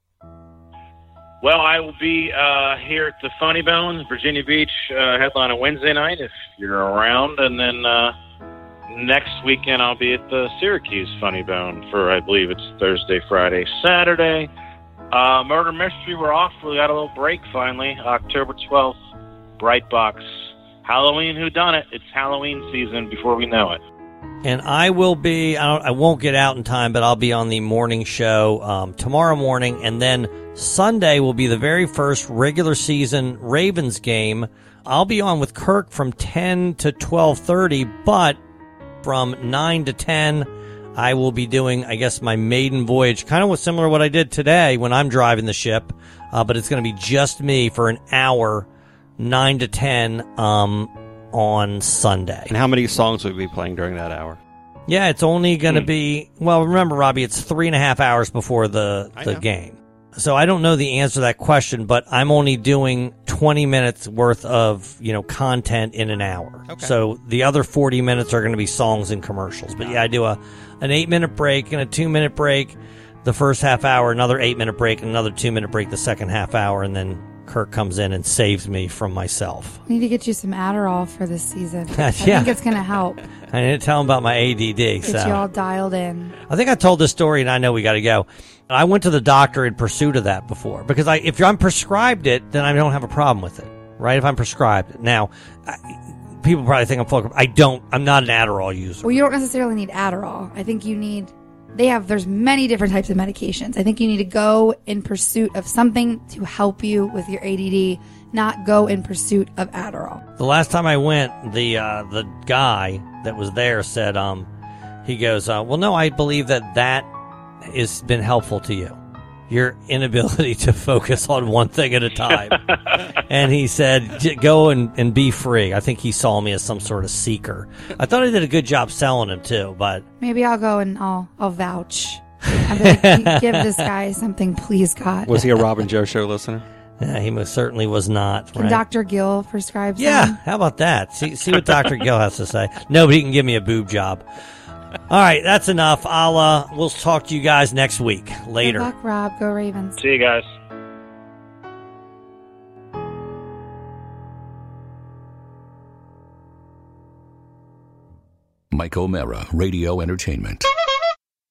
Well, I will be here at the Funny Bone, Virginia Beach, headline on Wednesday night if you're around. And then next weekend I'll be at the Syracuse Funny Bone for, I believe it's Thursday, Friday, Saturday. Murder Mystery, we're off. We got a little break finally. October 12th, Bright Box. Halloween Whodunit. It's Halloween season before we know it. And I will be, I won't get out in time, but I'll be on the morning show tomorrow morning. And then Sunday will be the very first regular season Ravens game. I'll be on with Kirk from 10 to 12:30, but from 9 to 10, I will be doing, I guess, my maiden voyage, kind of similar to what I did today when I'm driving the ship. But it's going to be just me for an hour, 9 to 10, on Sunday. And how many songs will we be playing during that hour? Yeah, it's only going to be, well, remember, Robbie, it's 3.5 hours before the game. So I don't know the answer to that question, but I'm only doing 20 minutes worth of, content in an hour. Okay. So the other 40 minutes are going to be songs and commercials. But yeah, I do an 8-minute break and a 2-minute break the first half hour, another 8-minute break, and another 2-minute break the second half hour, and then Kirk comes in and saves me from myself. I need to get you some Adderall for this season. I think it's going to help. I need to tell him about my ADD. Get you all dialed in. I think I told this story, and I know we got to go. I went to the doctor in pursuit of that before, because if I'm prescribed it, then I don't have a problem with it, right? If I'm prescribed it. Now, people probably think I'm full of, I'm not an Adderall user. Well, you don't necessarily need Adderall. I think you need... There's many different types of medications. I think you need to go in pursuit of something to help you with your ADD, not go in pursuit of Adderall. The last time I went, the guy that was there said, he goes, well, no, I believe that has been helpful to you. Your inability to focus on one thing at a time. And he said, go and be free. I think he saw me as some sort of seeker. I thought I did a good job selling him, too, but... Maybe I'll go and I'll vouch. I'll be like, give this guy something, please, God. Was he a Rob and Joe show listener? Yeah, he most certainly was not. Can Dr. Gill prescribe some? Yeah, how about that? See what Dr. Gill has to say. Nobody can give me a boob job. All right, that's enough. We'll talk to you guys next week. Later. Good luck, Rob. Go Ravens. See you guys. Mike O'Meara, Radio Entertainment.